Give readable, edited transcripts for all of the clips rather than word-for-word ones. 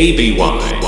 ABY.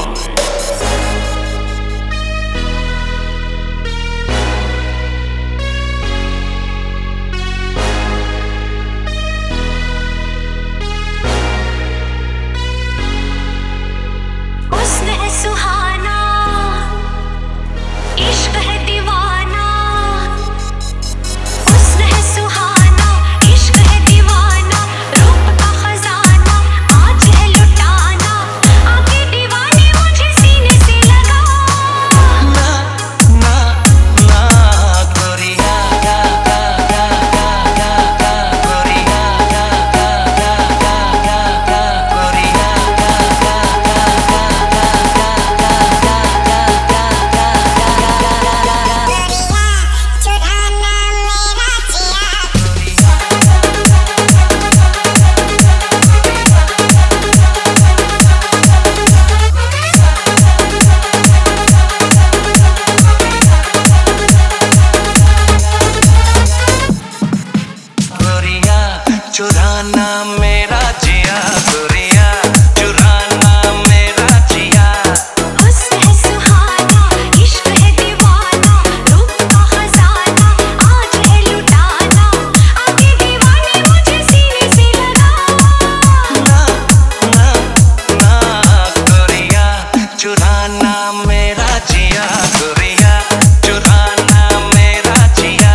चुराना मेरा जिया गोरिया, चुराना मेरा जिया। हुस्न है सुहाना, इश्क है दीवाना, रूप का खजाना आज है लुटाना, आगे दीवानी मुझे सीने से लगा। ना ना ना गोरिया, चुराना मेरा जिया गोरिया, चुराना मेरा जिया।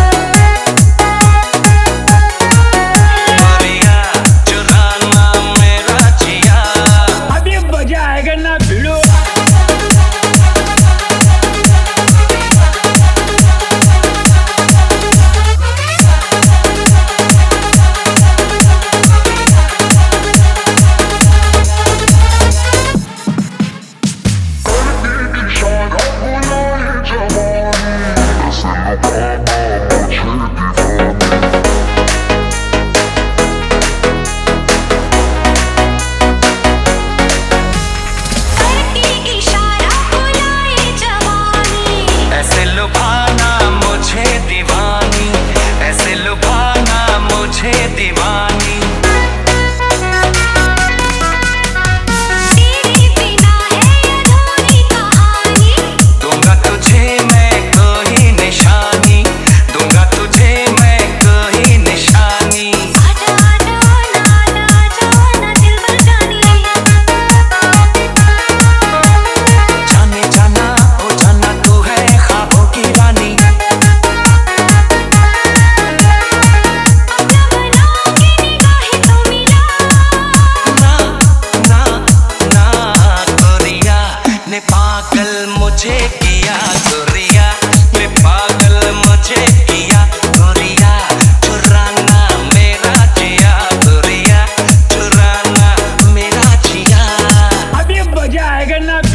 दीवानी तेरे बिना है अधूरी कहानी, दूंगा तुझे मैं कोई निशानी, दूंगा तुझे मैं कोई निशानी। आजा आजा आना जाना दिल बजानी, जाने जाना ओ जाना तू है ख्वाबों की रानी। पागल मुझे किया गोरिया, ने पागल मुझे किया गोरिया, चुराना मेरा जिया गोरिया, चुराना मेरा जिया। अभी बजाएगा ना